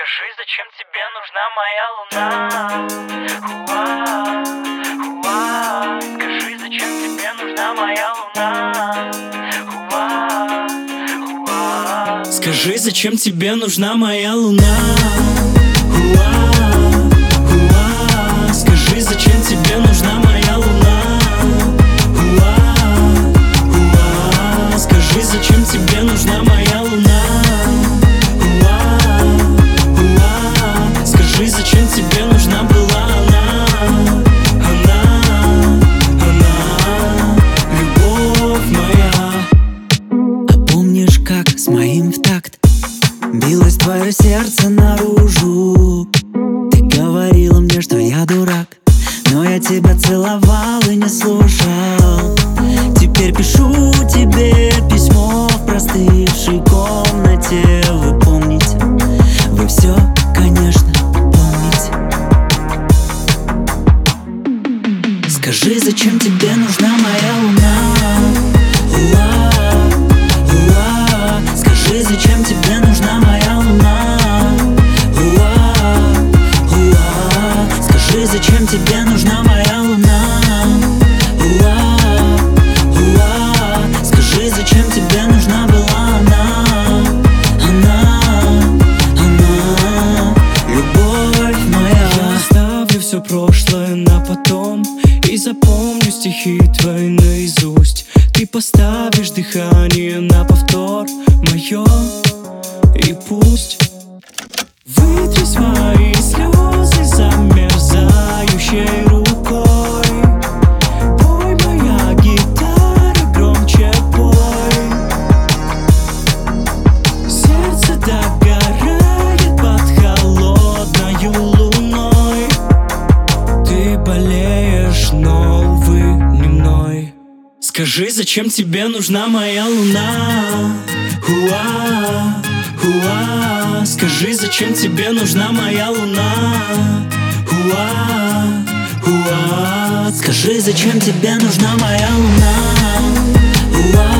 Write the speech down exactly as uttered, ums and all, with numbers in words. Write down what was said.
Скажи, зачем тебе нужна моя луна? Уа, уа. Скажи, зачем тебе нужна моя луна? Уа, уа. Скажи, зачем тебе нужна моя луна? Уа, уа. Скажи, зачем тебе нужна моя луна? Уа, уа. Скажи, зачем тебе нужна моя луна? Уа, уа. Скажи, зачем тебе нужна была она? Она, она, любовь моя. А помнишь, как с моим в такт билось твое сердце наружу? Ты говорила мне, что я дурак, но я тебя целовал и не слушал. Теперь пишу тебе письмо в простывшей комнате. Вы помните, вы все, конечно, помните. Скажи, зачем тебе нужна моя луна? Уа, уа. Скажи, зачем тебе нужна моя луна? Уа, уа. Скажи, зачем тебе нужна моя луна? Уа, уа. Скажи, зачем тебе нужна была она? Она, она, любовь моя. Я оставлю все прошлое на потом и запомню стихи твои наизусть. Ты поставишь дыхание на повтор мое, и пусть вытри свои слезы замерзающей рукой. Пой, моя гитара, громче пой. Сердце догорает под холодною луной. Ты болеешь, но, увы, не мной. Скажи, зачем тебе нужна моя луна? Уа, уа. Скажи, зачем тебе нужна моя луна? Уа, уа. Скажи, зачем тебе нужна моя луна? Уа,